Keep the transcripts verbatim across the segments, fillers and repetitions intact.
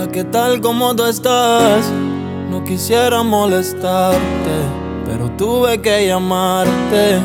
Hola, ¿qué tal? ¿Cómo tú estás? No quisiera molestarte, pero tuve que llamarte.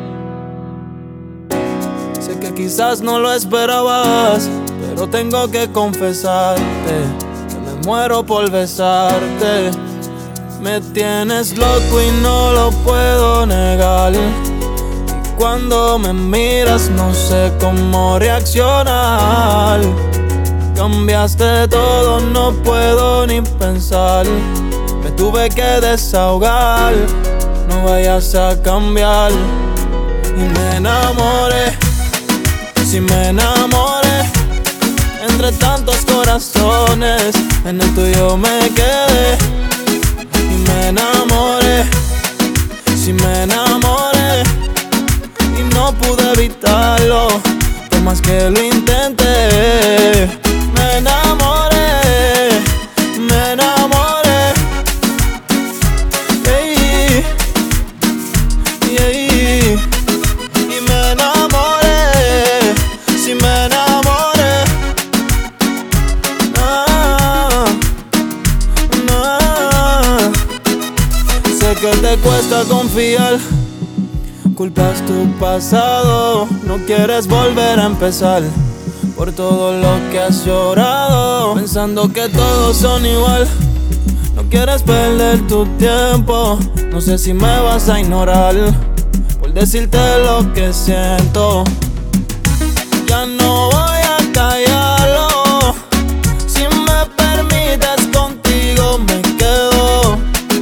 Sé que quizás no lo esperabas, pero tengo que confesarte que me muero por besarte. Me tienes loco y no lo puedo negar. Y cuando me miras no sé cómo reaccionar. Cambiaste todo, no puedo ni pensar. Me tuve que desahogar, no vayas a cambiar. Y me enamoré, sí me enamoré. Entre tantos corazones, en el tuyo me quedé. Y me enamoré, sí me enamoré. Y no pude evitarlo, por más que lo intenté. Me enamoré, me enamoré. Hey, yeah. Y me enamoré, sí me enamoré. Ah, ah. Sé que te cuesta confiar, culpas tu pasado, no quieres volver a empezar. Por todo lo que has llorado, pensando que todos son igual. No quieres perder tu tiempo, no sé si me vas a ignorar por decirte lo que siento. Ya no voy a callarlo, si me permites contigo me quedo.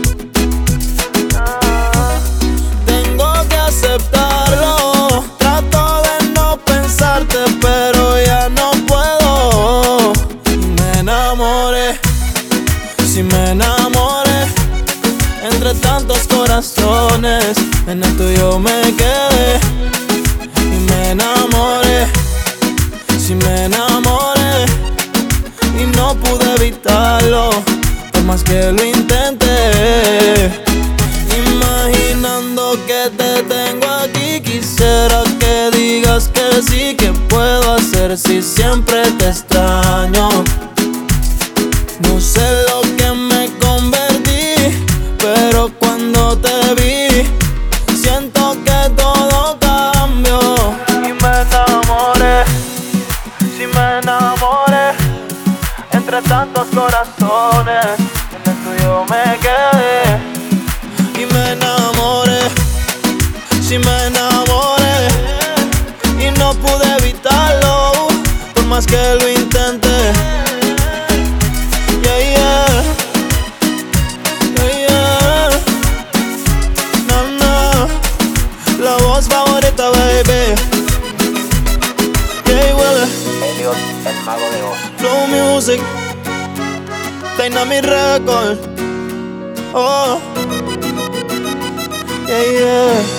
Tengo que aceptarlo, trato de no pensarte pero ya no puedo. Me enamoré, sí me enamoré. Entre tantos corazones, en el tuyo me quedé. Y me enamoré, sí me enamoré. Y no pude evitarlo, por más que lo intenté. Imaginando que te tengo aquí, quisiera que digas que sí, que puedo hacer si siempre te extraño. No sé lo que me convertí, pero cuando te vi siento que todo cambió. Y me enamoré, sí me enamoré. Entre tantos corazones, en el tuyo me quedé. Y me enamoré, sí me enamoré. Y no pude evitarlo, por más que lo intenté. Yeah, yeah, yeah, yeah. No, no, la voz favorita, baby. Yeah, Willie, Elliot, el mago de Oz. Flow Music, Dynamic Record. Oh, yeah, yeah.